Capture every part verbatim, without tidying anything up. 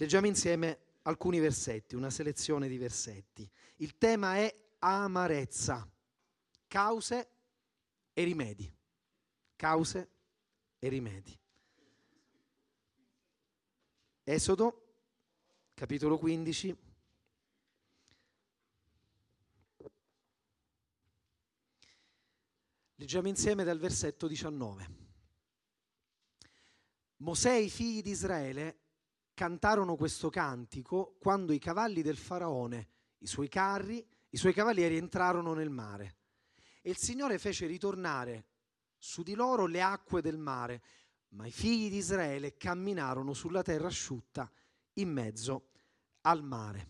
Leggiamo insieme alcuni versetti, una selezione di versetti. Il tema è amarezza, cause e rimedi. Cause e rimedi. Esodo, capitolo quindici. Leggiamo insieme dal versetto diciannove. Mosè e i figli di Israele cantarono questo cantico quando i cavalli del faraone, i suoi carri, i suoi cavalieri entrarono nel mare. E il Signore fece ritornare su di loro le acque del mare, ma i figli di Israele camminarono sulla terra asciutta in mezzo al mare.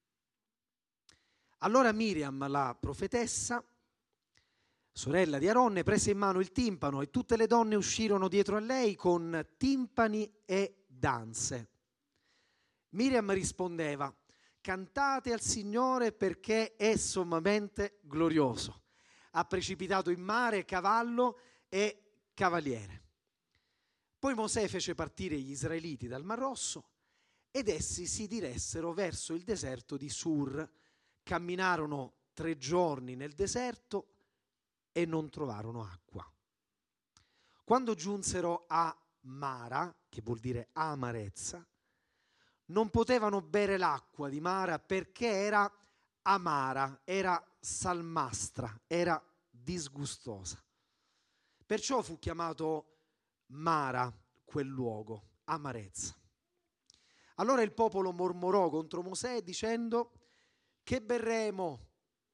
Allora Miriam, la profetessa, sorella di Aronne, prese in mano il timpano e tutte le donne uscirono dietro a lei con timpani e danze. Miriam rispondeva: cantate al Signore perché è sommamente glorioso. Ha precipitato in mare cavallo e cavaliere. Poi Mosè fece partire gli israeliti dal Mar Rosso ed essi si diressero verso il deserto di Sur. Camminarono tre giorni nel deserto e non trovarono acqua. Quando giunsero a Mara, che vuol dire amarezza, non potevano bere l'acqua di Mara perché era amara, era salmastra, era disgustosa. Perciò fu chiamato Mara quel luogo, amarezza. Allora il popolo mormorò contro Mosè dicendo: che berremo?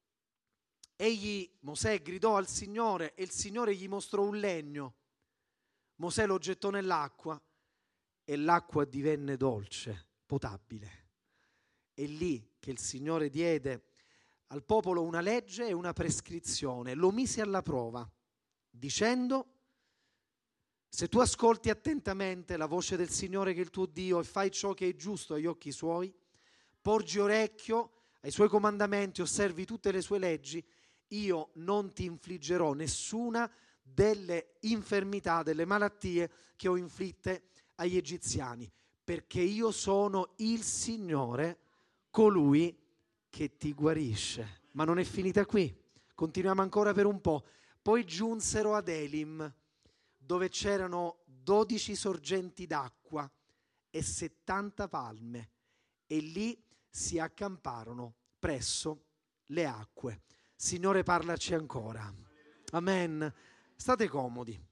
Egli, Mosè, gridò al Signore e il Signore gli mostrò un legno. Mosè lo gettò nell'acqua e l'acqua divenne dolce, potabile. È lì che il Signore diede al popolo una legge e una prescrizione, lo mise alla prova, dicendo: se tu ascolti attentamente la voce del Signore che è il tuo Dio e fai ciò che è giusto agli occhi suoi, porgi orecchio ai suoi comandamenti, osservi tutte le sue leggi, io non ti infliggerò nessuna delle infermità, delle malattie che ho inflitte agli egiziani, perché io sono il Signore, colui che ti guarisce. Ma non è finita qui, continuiamo ancora per un po'. Poi giunsero ad Elim, dove c'erano dodici sorgenti d'acqua e settanta palme, e lì si accamparono presso le acque. Signore, parlaci ancora. Amen. State comodi.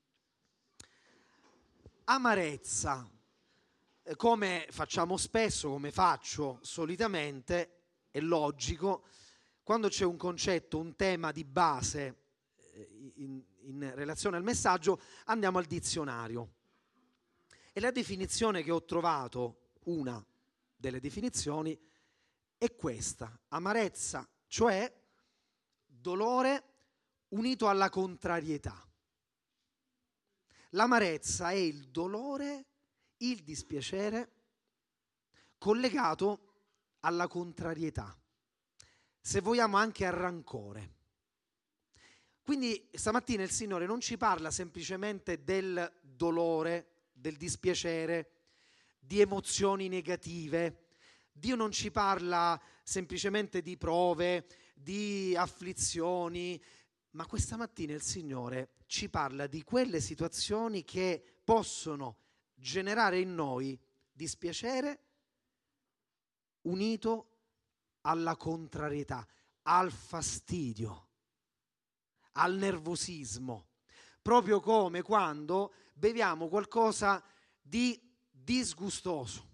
Amarezza, come facciamo spesso, come faccio solitamente, è logico, quando c'è un concetto, un tema di base in, in relazione al messaggio, andiamo al dizionario. E la definizione che ho trovato, una delle definizioni, è questa: amarezza, cioè dolore unito alla contrarietà. L'amarezza è il dolore, il dispiacere collegato alla contrarietà, se vogliamo anche al rancore. Quindi stamattina il Signore non ci parla semplicemente del dolore, del dispiacere, di emozioni negative. Dio non ci parla semplicemente di prove, di afflizioni, ma questa mattina il Signore ci parla di quelle situazioni che possono generare in noi dispiacere unito alla contrarietà, al fastidio, al nervosismo, proprio come quando beviamo qualcosa di disgustoso.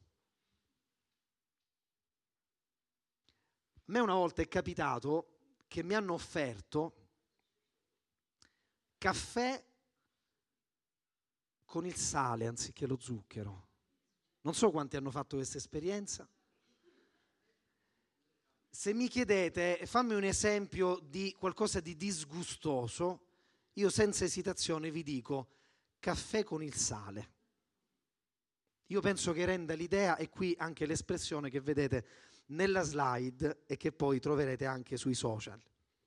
A me una volta è capitato che mi hanno offerto caffè con il sale anziché lo zucchero. Non so quanti hanno fatto questa esperienza. Se mi chiedete, fammi un esempio di qualcosa di disgustoso, io senza esitazione vi dico caffè con il sale. Io penso che renda l'idea, e qui anche l'espressione che vedete nella slide e che poi troverete anche sui social.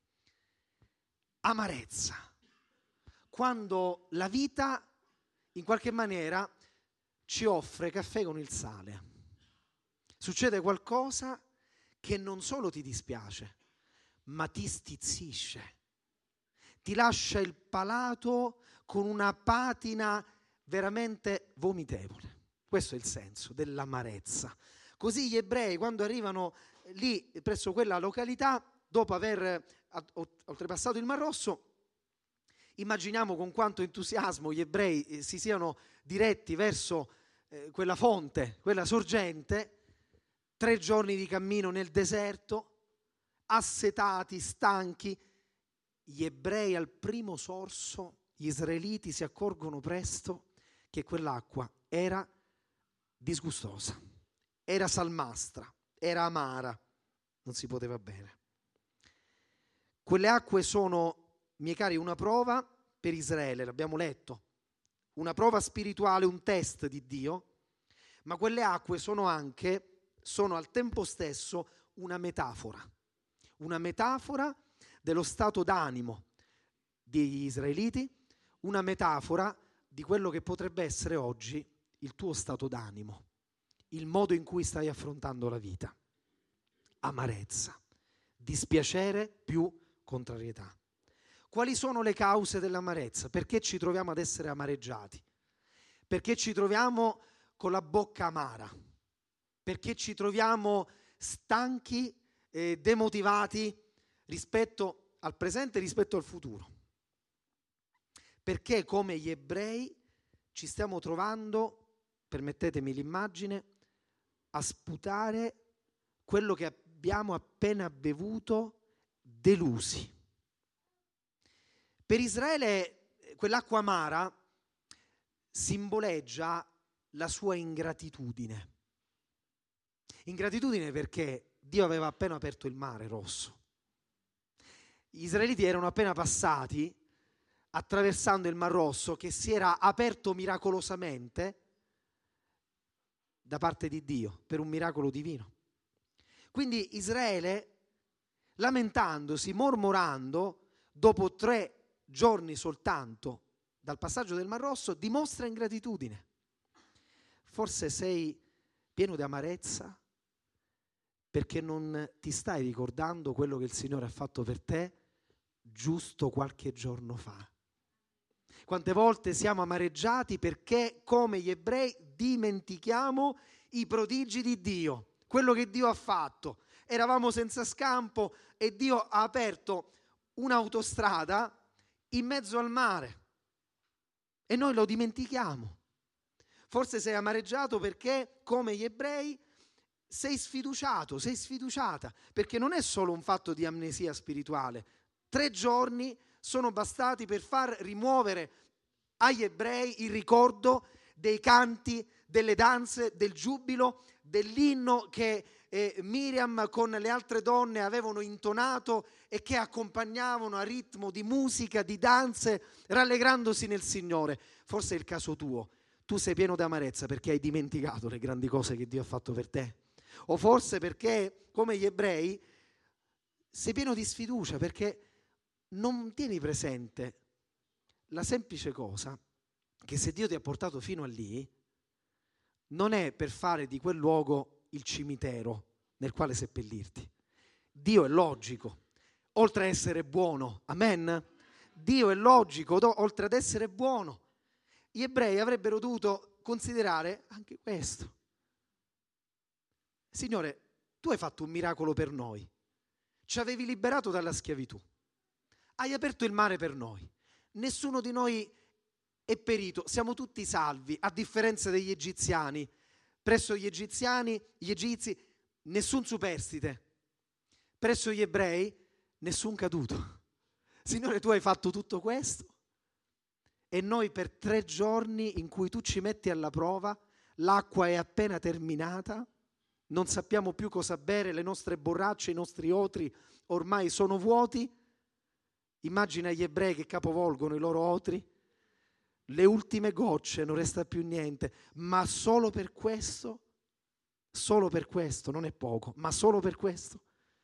Amarezza. Quando la vita in qualche maniera ci offre caffè con il sale. Succede qualcosa che non solo ti dispiace, ma ti stizzisce. Ti lascia il palato con una patina veramente vomitevole. Questo è il senso dell'amarezza. Così gli ebrei, quando arrivano lì presso quella località, dopo aver oltrepassato il Mar Rosso, immaginiamo con quanto entusiasmo gli ebrei si siano diretti verso eh, quella fonte, quella sorgente, tre giorni di cammino nel deserto, assetati, stanchi. Gli ebrei al primo sorso, gli israeliti si accorgono presto che quell'acqua era disgustosa, era salmastra, era amara, non si poteva bere. Quelle acque sono, miei cari, una prova per Israele, l'abbiamo letto, una prova spirituale, un test di Dio, ma quelle acque sono anche, sono al tempo stesso una metafora, una metafora dello stato d'animo degli israeliti, una metafora di quello che potrebbe essere oggi il tuo stato d'animo, il modo in cui stai affrontando la vita. Amarezza, dispiacere più contrarietà. Quali sono le cause dell'amarezza? Perché ci troviamo ad essere amareggiati? Perché ci troviamo con la bocca amara? Perché ci troviamo stanchi e demotivati rispetto al presente e rispetto al futuro? Perché come gli ebrei ci stiamo trovando, permettetemi l'immagine, a sputare quello che abbiamo appena bevuto delusi. Per Israele quell'acqua amara simboleggia la sua ingratitudine. Ingratitudine perché Dio aveva appena aperto il mare Rosso. Gli israeliti erano appena passati attraversando il Mar Rosso che si era aperto miracolosamente da parte di Dio per un miracolo divino. Quindi Israele, lamentandosi, mormorando, dopo tre giorni soltanto dal passaggio del Mar Rosso, dimostra ingratitudine. Forse sei pieno di amarezza perché non ti stai ricordando quello che il Signore ha fatto per te giusto qualche giorno fa. Quante volte siamo amareggiati perché, come gli ebrei, dimentichiamo i prodigi di Dio, quello che Dio ha fatto. Eravamo senza scampo e Dio ha aperto un'autostrada in mezzo al mare e noi lo dimentichiamo. Forse sei amareggiato perché, come gli ebrei, sei sfiduciato, sei sfiduciata, perché non è solo un fatto di amnesia spirituale. Tre giorni sono bastati per far rimuovere agli ebrei il ricordo dei canti, delle danze, del giubilo, dell'inno che eh, Miriam con le altre donne avevano intonato e che accompagnavano a ritmo di musica, di danze, rallegrandosi nel Signore. Forse è il caso tuo. Tu sei pieno di amarezza perché hai dimenticato le grandi cose che Dio ha fatto per te. O forse perché, come gli ebrei, sei pieno di sfiducia perché non tieni presente la semplice cosa che se Dio ti ha portato fino a lì, non è per fare di quel luogo il cimitero nel quale seppellirti. Dio è logico, oltre a essere buono, amen? Dio è logico, do, oltre ad essere buono. Gli ebrei avrebbero dovuto considerare anche questo. Signore, tu hai fatto un miracolo per noi, ci avevi liberato dalla schiavitù, hai aperto il mare per noi, nessuno di noi è perito, siamo tutti salvi, a differenza degli egiziani. Presso gli egiziani, gli egizi, nessun superstite. Presso gli ebrei, nessun caduto. Signore, tu hai fatto tutto questo e noi per tre giorni in cui tu ci metti alla prova, l'acqua è appena terminata, non sappiamo più cosa bere, le nostre borracce, i nostri otri ormai sono vuoti. Immagina gli ebrei che capovolgono i loro otri, le ultime gocce, non resta più niente, ma solo per questo, solo per questo, non è poco, ma solo per questo.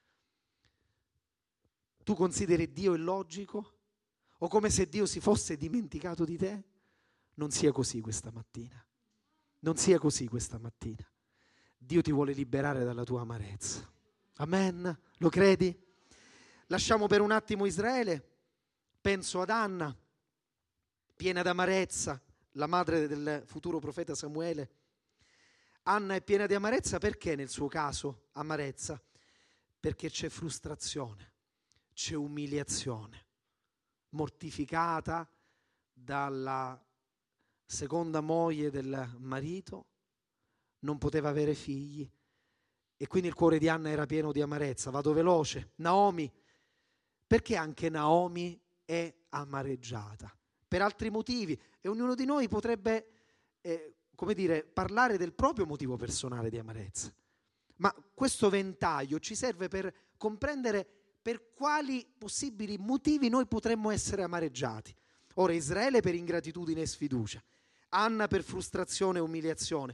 Tu consideri Dio illogico? O come se Dio si fosse dimenticato di te? Non sia così questa mattina, non sia così questa mattina. Dio ti vuole liberare dalla tua amarezza. Amen? Lo credi? Lasciamo per un attimo Israele, penso ad Anna, piena d'amarezza, la madre del futuro profeta Samuele. Anna è piena di amarezza perché nel suo caso amarezza? Perché c'è frustrazione, c'è umiliazione, mortificata dalla seconda moglie del marito, non poteva avere figli e quindi il cuore di Anna era pieno di amarezza. Vado veloce. Naomi, perché anche Naomi è amareggiata? Per altri motivi, e ognuno di noi potrebbe, eh, come dire, parlare del proprio motivo personale di amarezza. Ma questo ventaglio ci serve per comprendere per quali possibili motivi noi potremmo essere amareggiati. Ora, Israele per ingratitudine e sfiducia, Anna per frustrazione e umiliazione,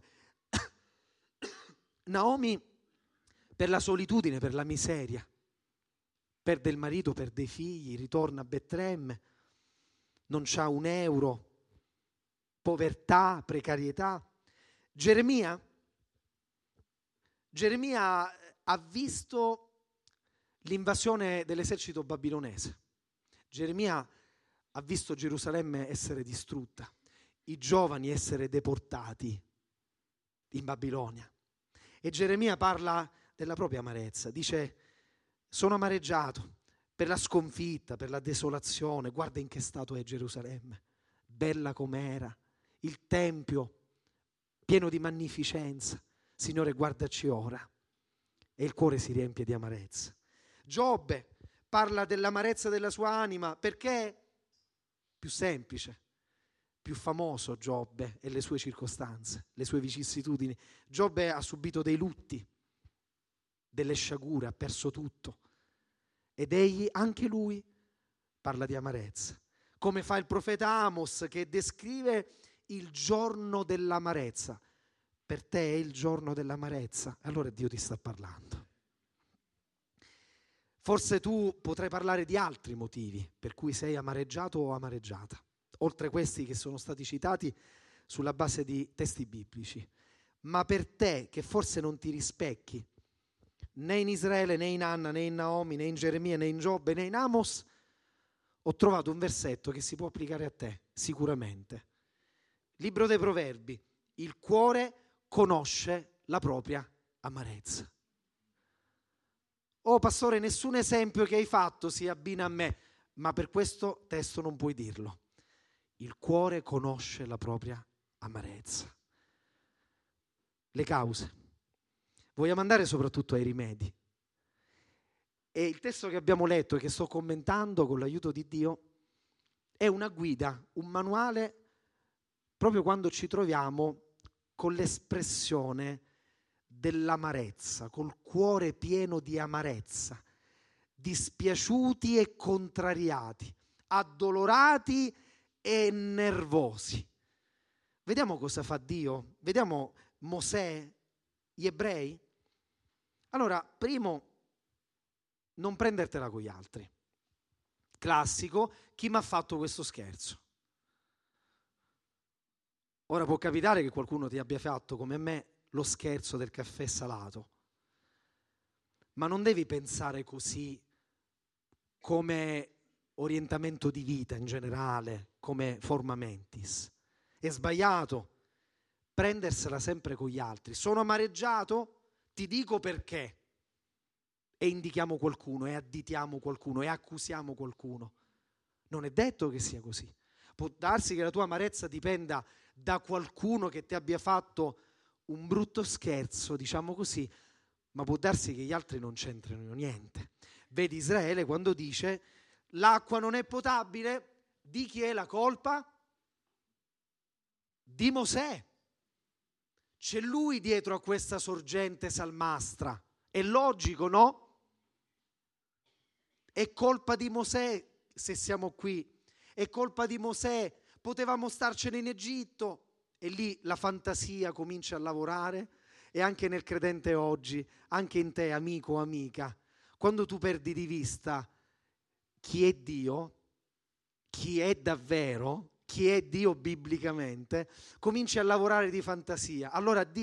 Naomi per la solitudine, per la miseria, perde il marito, perde i figli, ritorna a Betlemme, non c'ha un euro, povertà, precarietà. Geremia, Geremia ha visto l'invasione dell'esercito babilonese. Geremia ha visto Gerusalemme essere distrutta, i giovani essere deportati in Babilonia. E Geremia parla della propria amarezza, dice: sono amareggiato per la sconfitta, per la desolazione. Guarda in che stato è Gerusalemme, bella com'era, il tempio pieno di magnificenza. Signore, guardaci ora. E il cuore si riempie di amarezza. Giobbe parla dell'amarezza della sua anima perché più semplice, più famoso Giobbe e le sue circostanze, le sue vicissitudini. Giobbe ha subito dei lutti, delle sciagure, ha perso tutto. Ed egli, anche lui, parla di amarezza. Come fa il profeta Amos che descrive il giorno dell'amarezza. Per te è il giorno dell'amarezza? Allora Dio ti sta parlando. Forse tu potrai parlare di altri motivi per cui sei amareggiato o amareggiata, oltre questi che sono stati citati sulla base di testi biblici. Ma per te, che forse non ti rispecchi né in Israele, né in Anna, né in Naomi, né in Geremia, né in Giobbe, né in Amos, ho trovato un versetto che si può applicare a te, sicuramente. Libro dei Proverbi: il cuore conosce la propria amarezza. Oh pastore, nessun esempio che hai fatto si abbina a me, ma per questo testo non puoi dirlo. Il cuore conosce la propria amarezza. Le cause. Vogliamo andare soprattutto ai rimedi. E il testo che abbiamo letto e che sto commentando con l'aiuto di Dio è una guida, un manuale proprio quando ci troviamo con l'espressione dell'amarezza, col cuore pieno di amarezza, dispiaciuti e contrariati, addolorati e nervosi. Vediamo cosa fa Dio, vediamo Mosè, gli ebrei. Allora, primo, non prendertela con gli altri. Classico, chi mi ha fatto questo scherzo? Ora può capitare che qualcuno ti abbia fatto, come me, lo scherzo del caffè salato, ma non devi pensare così come orientamento di vita in generale, come forma mentis. È sbagliato prendersela sempre con gli altri. Sono amareggiato? Ti dico perché. E indichiamo qualcuno, e additiamo qualcuno, e accusiamo qualcuno. Non è detto che sia così. Può darsi che la tua amarezza dipenda da qualcuno che ti abbia fatto un brutto scherzo, diciamo così, ma può darsi che gli altri non c'entrino niente. Vedi Israele quando dice: l'acqua non è potabile, di chi è la colpa? Di Mosè. C'è lui dietro a questa sorgente salmastra. È logico, no? È colpa di Mosè se siamo qui. È colpa di Mosè. Potevamo starcene in Egitto. E lì la fantasia comincia a lavorare. E anche nel credente oggi, anche in te, amico o amica, quando tu perdi di vista chi è Dio, chi è davvero, chi è Dio biblicamente, cominci a lavorare di fantasia. Allora Dio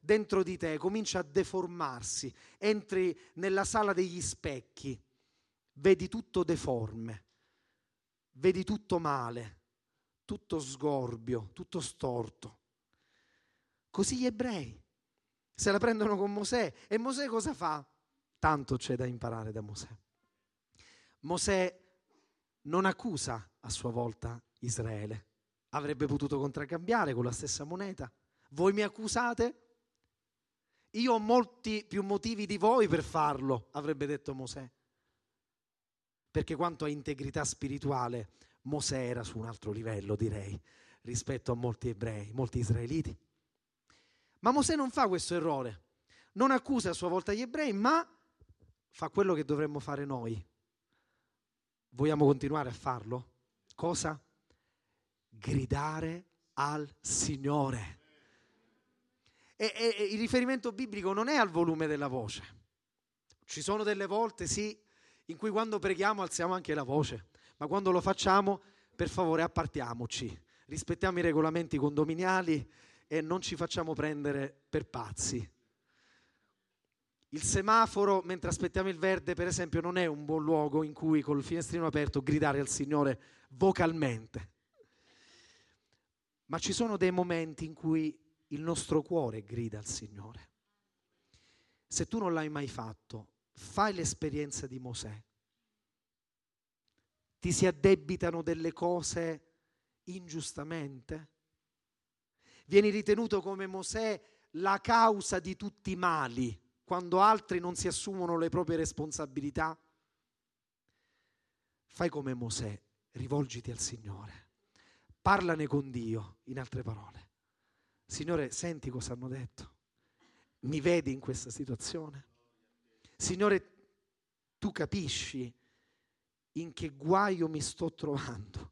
dentro di te comincia a deformarsi, entri nella sala degli specchi, vedi tutto deforme, vedi tutto male, tutto sgorbio, tutto storto. Così gli ebrei se la prendono con Mosè. E Mosè cosa fa? Tanto c'è da imparare da Mosè. Mosè non accusa a sua volta Israele. Avrebbe potuto contraccambiare con la stessa moneta. Voi mi accusate? Io ho molti più motivi di voi per farlo, avrebbe detto Mosè. Perché quanto a integrità spirituale, Mosè era su un altro livello, direi, rispetto a molti ebrei, molti israeliti. Ma Mosè non fa questo errore. Non accusa a sua volta gli ebrei, ma fa quello che dovremmo fare noi. Vogliamo continuare a farlo? Cosa? Gridare al Signore. E, e, e il riferimento biblico non è al volume della voce. Ci sono delle volte, sì, in cui quando preghiamo alziamo anche la voce, ma quando lo facciamo, per favore, appartiamoci, rispettiamo i regolamenti condominiali e non ci facciamo prendere per pazzi. Il semaforo, mentre aspettiamo il verde, per esempio, non è un buon luogo in cui col finestrino aperto gridare al Signore vocalmente. Ma ci sono dei momenti in cui il nostro cuore grida al Signore. Se tu non l'hai mai fatto, fai l'esperienza di Mosè. Ti si addebitano delle cose ingiustamente? Vieni ritenuto come Mosè la causa di tutti i mali, quando altri non si assumono le proprie responsabilità? Fai come Mosè, rivolgiti al Signore. Parlane con Dio, in altre parole. Signore, senti cosa hanno detto. Mi vedi in questa situazione? Signore, tu capisci in che guaio mi sto trovando?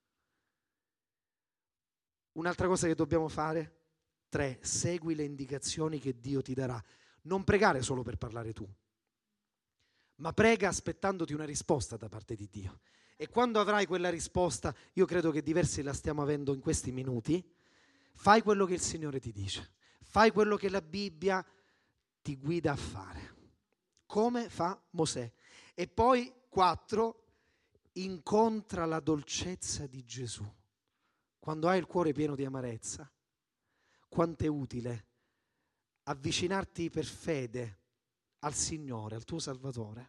Un'altra cosa che dobbiamo fare? Tre, segui le indicazioni che Dio ti darà. Non pregare solo per parlare tu, ma prega aspettandoti una risposta da parte di Dio. E quando avrai quella risposta, io credo che diversi la stiamo avendo in questi minuti, fai quello che il Signore ti dice. Fai quello che la Bibbia ti guida a fare. Come fa Mosè. E poi, quattro, incontra la dolcezza di Gesù. Quando hai il cuore pieno di amarezza, quanto è utile avvicinarti per fede al Signore, al tuo Salvatore,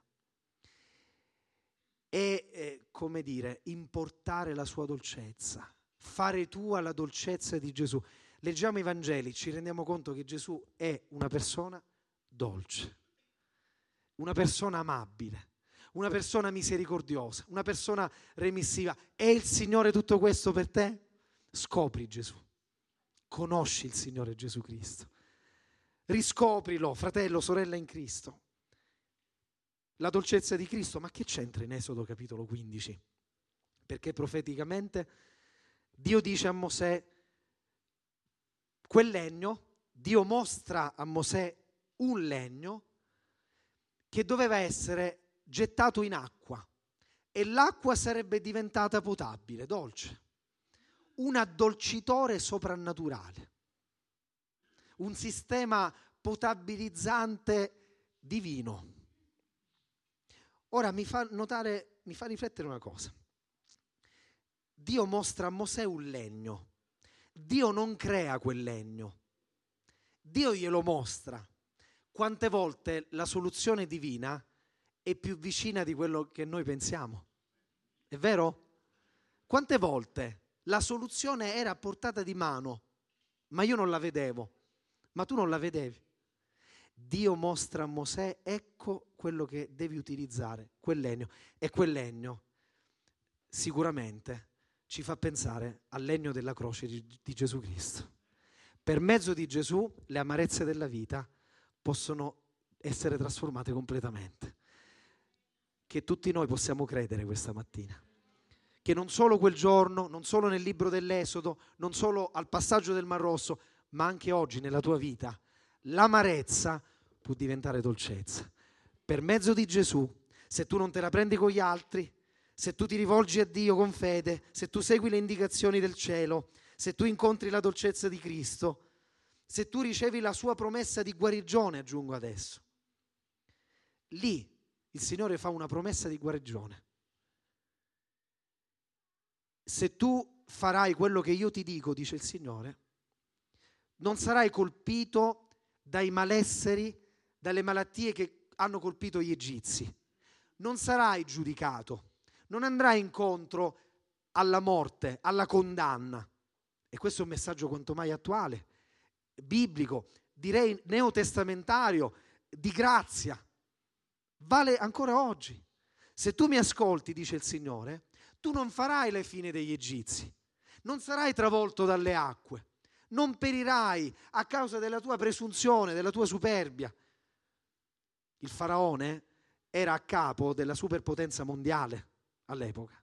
e, eh, come dire, importare la sua dolcezza, fare tua la dolcezza di Gesù. Leggiamo i Vangeli, ci rendiamo conto che Gesù è una persona dolce, una persona amabile, una persona misericordiosa, una persona remissiva. È il Signore tutto questo per te? Scopri Gesù, conosci il Signore Gesù Cristo, riscoprilo, fratello, sorella in Cristo. La dolcezza di Cristo, ma che c'entra in Esodo capitolo quindici? Perché profeticamente Dio dice a Mosè, quel legno, Dio mostra a Mosè un legno che doveva essere gettato in acqua e l'acqua sarebbe diventata potabile, dolce. Un addolcitore soprannaturale, un sistema potabilizzante divino. Ora mi fa notare, mi fa riflettere una cosa. Dio mostra a Mosè un legno. Dio non crea quel legno. Dio glielo mostra. Quante volte la soluzione divina è più vicina di quello che noi pensiamo? È vero? Quante volte la soluzione era a portata di mano, ma io non la vedevo, ma tu non la vedevi. Dio mostra a Mosè, ecco quello che devi utilizzare, quel legno. E quel legno sicuramente ci fa pensare al legno della croce di, di Gesù Cristo. Per mezzo di Gesù le amarezze della vita possono essere trasformate completamente. Che tutti noi possiamo credere questa mattina. Che non solo quel giorno, non solo nel libro dell'Esodo, non solo al passaggio del Mar Rosso, ma anche oggi nella tua vita, l'amarezza può diventare dolcezza. Per mezzo di Gesù, se tu non te la prendi con gli altri, se tu ti rivolgi a Dio con fede, se tu segui le indicazioni del cielo, se tu incontri la dolcezza di Cristo, se tu ricevi la sua promessa di guarigione, aggiungo adesso, lì il Signore fa una promessa di guarigione. Se tu farai quello che io ti dico, dice il Signore, non sarai colpito dai malesseri, dalle malattie che hanno colpito gli egizi. Non sarai giudicato, non andrai incontro alla morte, alla condanna. E questo è un messaggio quanto mai attuale, biblico, direi neotestamentario, di grazia. Vale ancora oggi. Se tu mi ascolti, dice il Signore, tu non farai le fine degli egizi, non sarai travolto dalle acque, non perirai a causa della tua presunzione, della tua superbia. Il faraone era a capo della superpotenza mondiale all'epoca.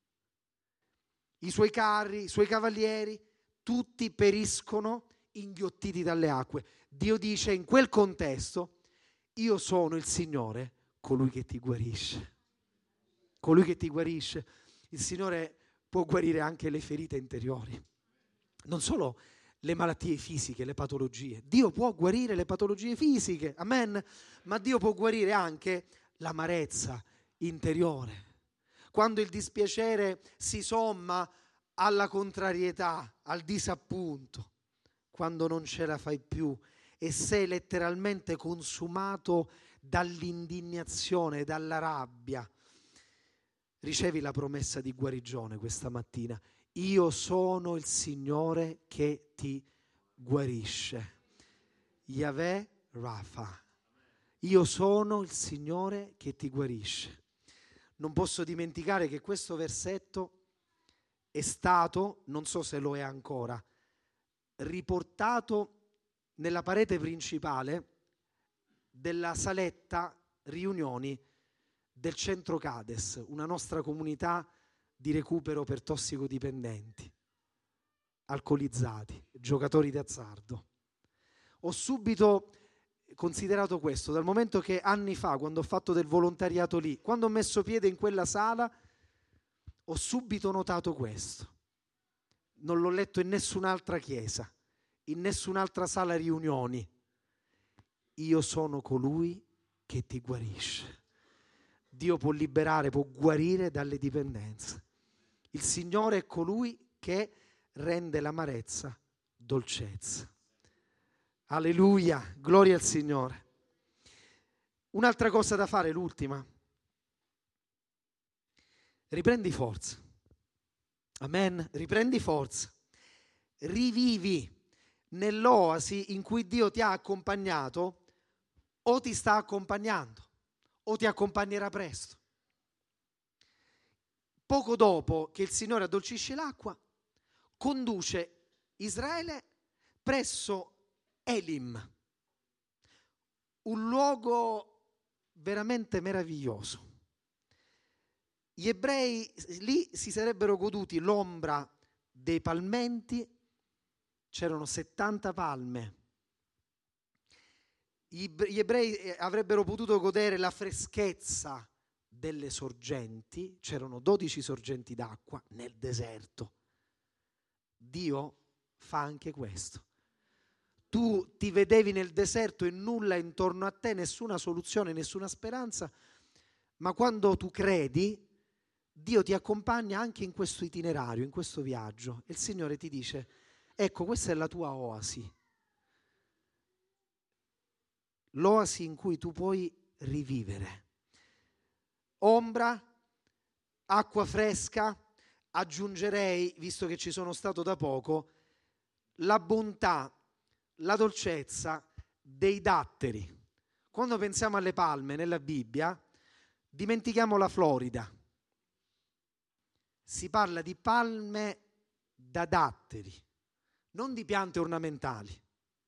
I suoi carri, i suoi cavalieri, tutti periscono inghiottiti dalle acque. Dio dice in quel contesto, io sono il Signore, colui che ti guarisce. Colui che ti guarisce. Il Signore può guarire anche le ferite interiori, non solo le malattie fisiche, le patologie. Dio può guarire le patologie fisiche, amen, ma Dio può guarire anche l'amarezza interiore. Quando il dispiacere si somma alla contrarietà, al disappunto, quando non ce la fai più e sei letteralmente consumato dall'indignazione, dalla rabbia, ricevi la promessa di guarigione questa mattina. Io sono il Signore che ti guarisce. Yahweh Rafa. Io sono il Signore che ti guarisce. Non posso dimenticare che questo versetto è stato, non so se lo è ancora, riportato nella parete principale della saletta riunioni del Centro Cades, una nostra comunità di recupero per tossicodipendenti, alcolizzati, giocatori d'azzardo. Ho subito considerato questo, dal momento che anni fa, quando ho fatto del volontariato lì, quando ho messo piede in quella sala, ho subito notato questo. Non l'ho letto in nessun'altra chiesa, in nessun'altra sala riunioni. Io sono colui che ti guarisce. Dio può liberare, può guarire dalle dipendenze. Il Signore è colui che rende l'amarezza dolcezza. Alleluia, gloria al Signore. Un'altra cosa da fare, l'ultima. Riprendi forza. Amen, riprendi forza. Rivivi nell'oasi in cui Dio ti ha accompagnato o ti sta accompagnando o ti accompagnerà presto. Poco dopo che il Signore addolcisce l'acqua, conduce Israele presso Elim, un luogo veramente meraviglioso. Gli ebrei lì si sarebbero goduti l'ombra dei palmenti, c'erano settanta palme. Gli ebrei avrebbero potuto godere la freschezza delle sorgenti, c'erano dodici sorgenti d'acqua nel deserto. Dio fa anche questo. Tu ti vedevi nel deserto e nulla intorno a te, nessuna soluzione, nessuna speranza, ma quando tu credi, Dio ti accompagna anche in questo itinerario, in questo viaggio. E il Signore ti dice, ecco, questa è la tua oasi. L'oasi in cui tu puoi rivivere. Ombra, acqua fresca, aggiungerei, visto che ci sono stato da poco, la bontà, la dolcezza dei datteri. Quando pensiamo alle palme nella Bibbia, dimentichiamo la Florida. Si parla di palme da datteri, non di piante ornamentali.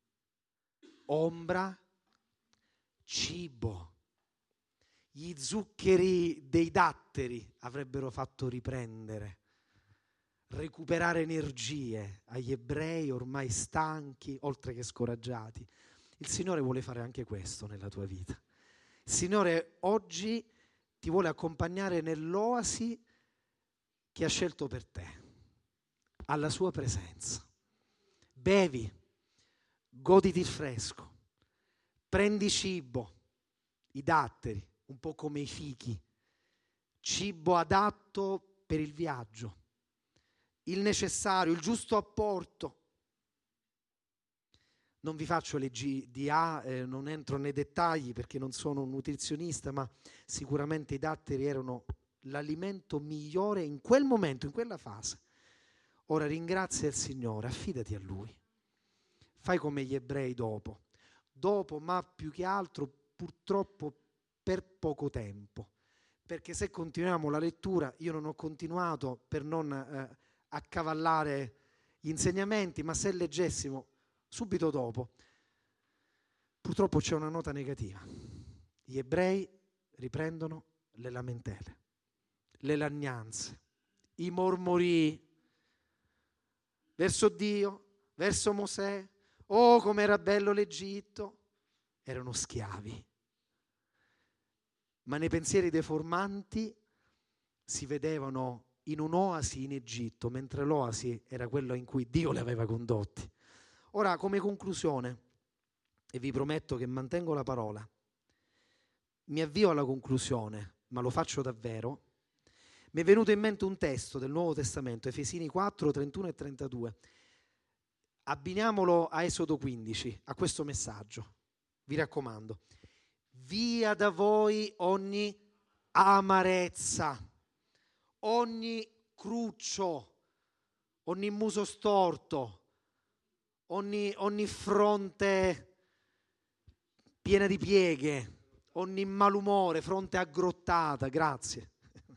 Ombra, cibo. Gli zuccheri dei datteri avrebbero fatto riprendere, recuperare energie agli ebrei ormai stanchi, oltre che scoraggiati. Il Signore vuole fare anche questo nella tua vita. Il Signore oggi ti vuole accompagnare nell'oasi che ha scelto per te, alla sua presenza. Bevi, goditi il fresco, prendi cibo, i datteri, un po' come i fichi, cibo adatto per il viaggio, il necessario, il giusto apporto. Non vi faccio le G D A, eh, non entro nei dettagli perché non sono un nutrizionista, ma sicuramente i datteri erano l'alimento migliore in quel momento, in quella fase. Ora ringrazia il Signore, affidati a Lui. Fai come gli ebrei dopo. Dopo, ma più che altro, purtroppo per poco tempo. Perché se continuiamo la lettura, io non ho continuato per non eh, accavallare gli insegnamenti, ma se leggessimo subito dopo, purtroppo c'è una nota negativa. Gli ebrei riprendono le lamentele, le lagnanze, i mormorii verso Dio, verso Mosè. Oh, com'era bello l'Egitto! Erano schiavi. Ma nei pensieri deformanti si vedevano in un'oasi in Egitto, mentre l'oasi era quella in cui Dio li aveva condotti. Ora, come conclusione, e vi prometto che mantengo la parola, mi avvio alla conclusione, ma lo faccio davvero. Mi è venuto in mente un testo del Nuovo Testamento, Efesini quattro, trentuno e trentadue. Abbiniamolo a Esodo quindici, a questo messaggio. Vi raccomando. Via da voi ogni amarezza, ogni cruccio, ogni muso storto, ogni, ogni fronte piena di pieghe, ogni malumore, fronte aggrottata, grazie.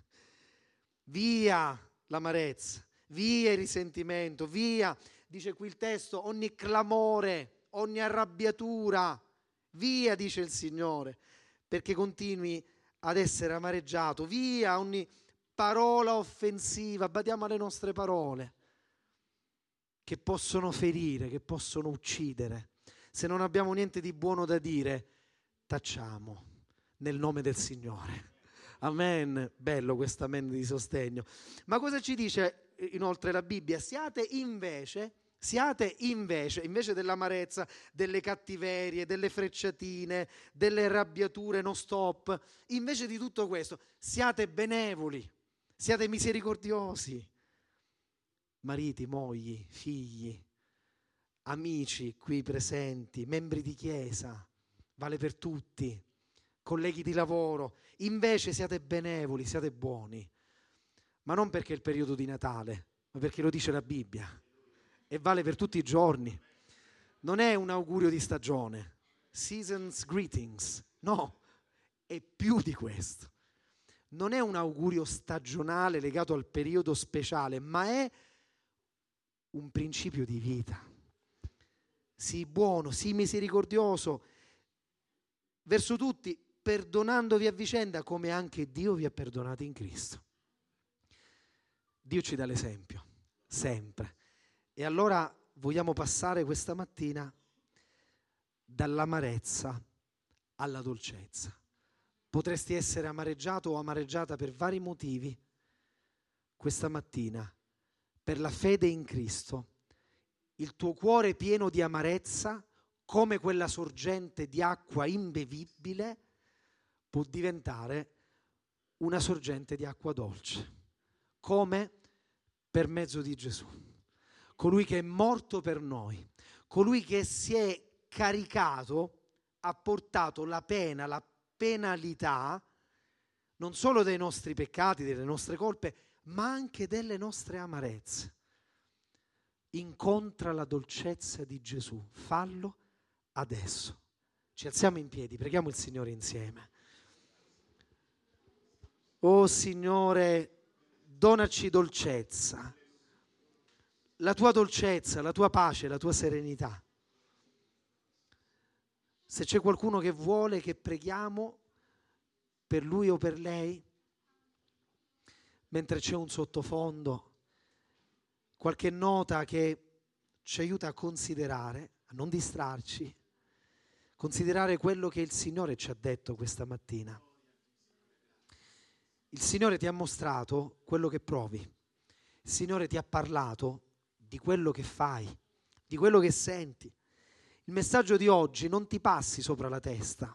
Via l'amarezza, via il risentimento, via, dice qui il testo, ogni clamore, ogni arrabbiatura, via, dice il Signore, perché continui ad essere amareggiato, via ogni parola offensiva, badiamo alle nostre parole, che possono ferire, che possono uccidere. Se non abbiamo niente di buono da dire, tacciamo nel nome del Signore. Amen. Bello questo amen di sostegno. Ma cosa ci dice inoltre la Bibbia? Siate invece, siate invece, invece dell'amarezza, delle cattiverie, delle frecciatine, delle arrabbiature non stop, invece di tutto questo, siate benevoli, siate misericordiosi. Mariti, mogli, figli, amici qui presenti, membri di chiesa, vale per tutti, colleghi di lavoro, invece siate benevoli, siate buoni, ma non perché è il periodo di Natale, ma perché lo dice la Bibbia e vale per tutti i giorni. Non è un augurio di stagione, season's greetings, no, è più di questo. Non è un augurio stagionale legato al periodo speciale, ma è un principio di vita. Sii buono, sii misericordioso verso tutti, perdonandovi a vicenda come anche Dio vi ha perdonati in Cristo. Dio ci dà l'esempio, sempre. E allora vogliamo passare questa mattina dall'amarezza alla dolcezza. Potresti essere amareggiato o amareggiata per vari motivi questa mattina. Per la fede in Cristo, il tuo cuore pieno di amarezza, come quella sorgente di acqua imbevibile, può diventare una sorgente di acqua dolce. Come? Per mezzo di Gesù. Colui che è morto per noi, colui che si è caricato, ha portato la pena, la penalità, non solo dei nostri peccati, delle nostre colpe, ma anche delle nostre amarezze. Incontra la dolcezza di Gesù, fallo adesso. Ci alziamo in piedi, preghiamo il Signore insieme. Oh Signore, donaci dolcezza, la tua dolcezza, la tua pace, la tua serenità. Se c'è qualcuno che vuole che preghiamo per lui o per lei, mentre c'è un sottofondo, qualche nota che ci aiuta a considerare, a non distrarci, considerare quello che il Signore ci ha detto questa mattina. Il Signore ti ha mostrato quello che provi, il Signore ti ha parlato di quello che fai, di quello che senti. il messaggio di oggi non ti passi sopra la testa,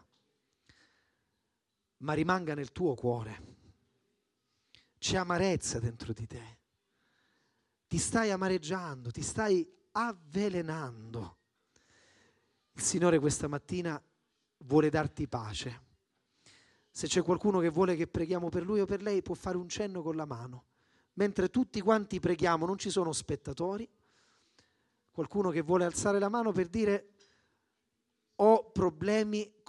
ma rimanga nel tuo cuore. C'è amarezza dentro di te. Ti stai amareggiando, ti stai avvelenando. Il Signore questa mattina vuole darti pace. Se c'è qualcuno che vuole che preghiamo per lui o per lei, può fare un cenno con la mano. Mentre tutti quanti preghiamo, non ci sono spettatori. Qualcuno che vuole alzare la mano per dire: ho problemi